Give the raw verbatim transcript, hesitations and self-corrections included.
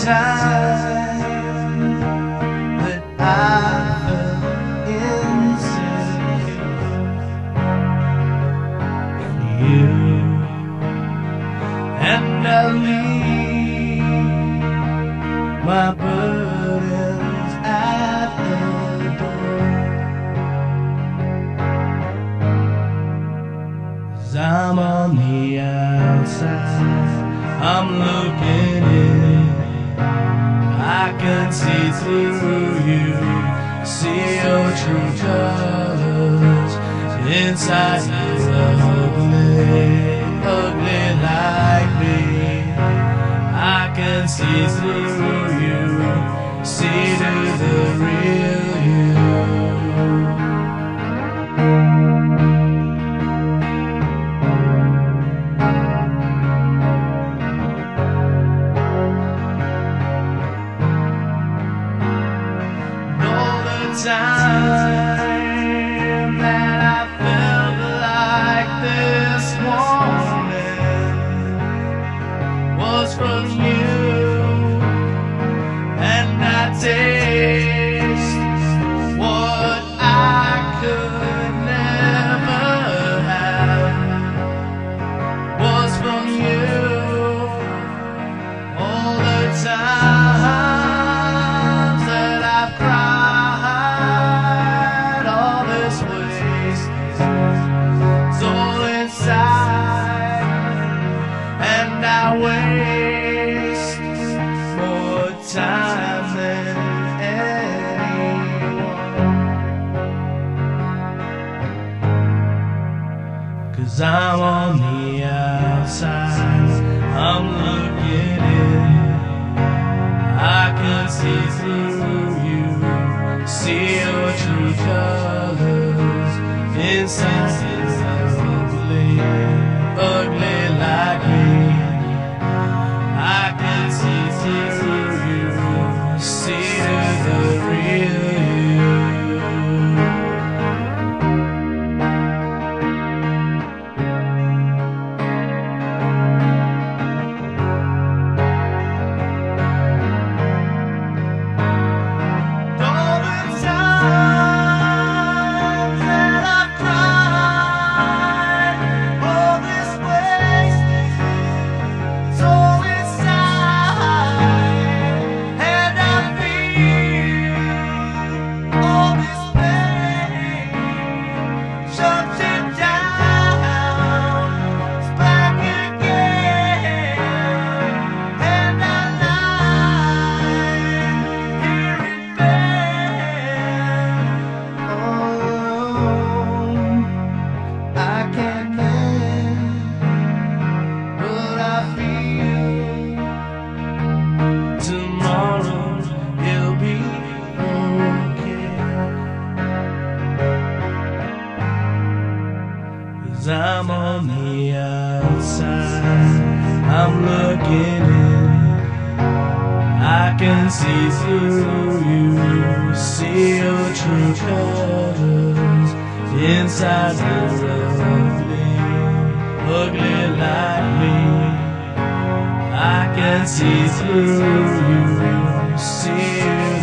time that I felt insecure for you, and I leave my burdens at the door, 'cause I'm on the outside, I'm looking in, I can see through you, see your true colors. Inside you're ugly, ugly like me. I can see through you, see to the real you. Time that I felt like this morning was from you, and I taste what I could never have was from you. All the times that I've cried, I waste more time than anyone, 'cause I'm on the outside, I'm looking in, I can see through you, see your true colors. Inside is ugly, ugly like me. I can see through you, see to the real all the times that I've cried, all this wasted soul inside, and I feel all this pain shuts it down, it's back again, and I lie here in bed all alone. I can't mend, but I feel tomorrow it'll be okay, 'cause I'm on the outside, I'm looking in, I can see through you, see your true colors. Inside you're ugly, ugly like me. I can see through you, see